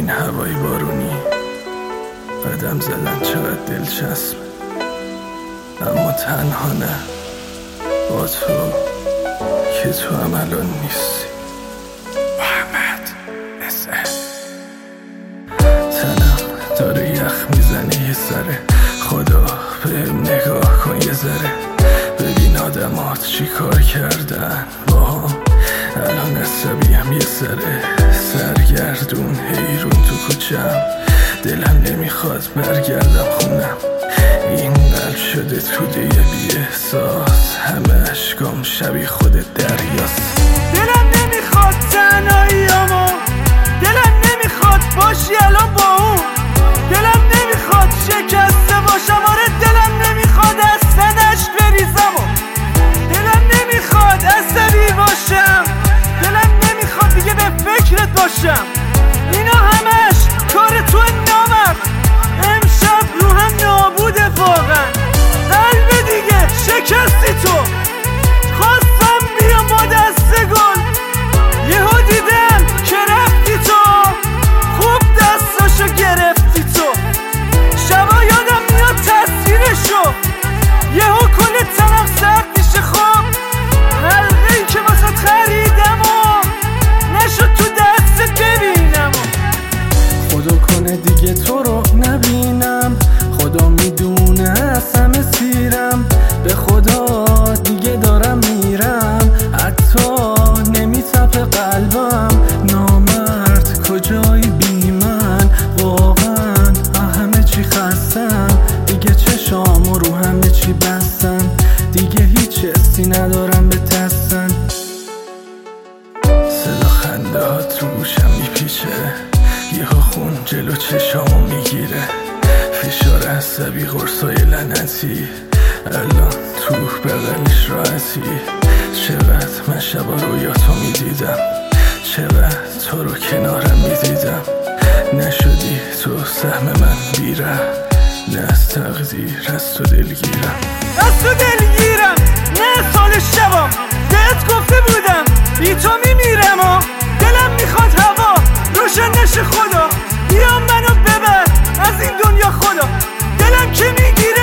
این هوای بارونی، قدم زدن چقدر دلچسب، اما تنها نه با تو که تو هم الان نیستی. محمد اسعد. تنم داره یخ میزنه یه ذره، خدا بهم نگاه کن یه ذره، ببین آدمات چی کار کردن با هم. الان عصبیم یه ذره، سرگردون حیرون تو کوچم، دلم نمیخواد برگردم خونم. این قلب شده توده یه بی احساس، همه اشکام شبیه خود دریاست. دلم نمیخواد تنهاییامو، دلم نمیخواد باشی الان با اون، دلم نمیخواد شکسته باشم، آره دلم نمیخواد اصلا اشک بریزم، دلم نمیخواد عصبی باشم، دلم نمیخواد دیگه به فکرت باشم. اینا همش کار تو نامرد، امشب رو هم نابوده واقعا. قلب دیگه شکستی تو، خواستم بیام با دست گل، یهو دیدم که رفتی تو، خوب دستاشو گرفتی تو. شبا یادم میاد تصویرشو، یهو کل تنم سرد میشه. خب حلقه ای که واسه خریدم و نشد تو دست ببینم. خدا کنه دیگه تو رو نبینم، خدا میدونه از همه سیرم، به خدا دیگه دارم میرم، حتی نمیتپه قلبم. نامرد کجایی بی من، واقعا همه چی خستم، دیگه چشامو رو همه چی بستم، دیگه هیچ حسی ندارم به دستم. صدا خنده ها تو گوشم میپیچه، یهو خون جلو چشامو میگیره، فشار عصبی قرصای لعنتی، الان تو بغلش راحتی. چقدر من شبا رویاتو میدیدم، چقدر تو رو کنارم میدیدم، نشدی تو سهم من بیره، نه از تقدیر از تو دلگیرم. از تو دلگیرم، نه سال شبام بهت گفته بودم بی تو میمیرم و دلم میخواد هوا روشن نشه. خدا بیا منو ببر از این دنیا، خدا دلم که میگیره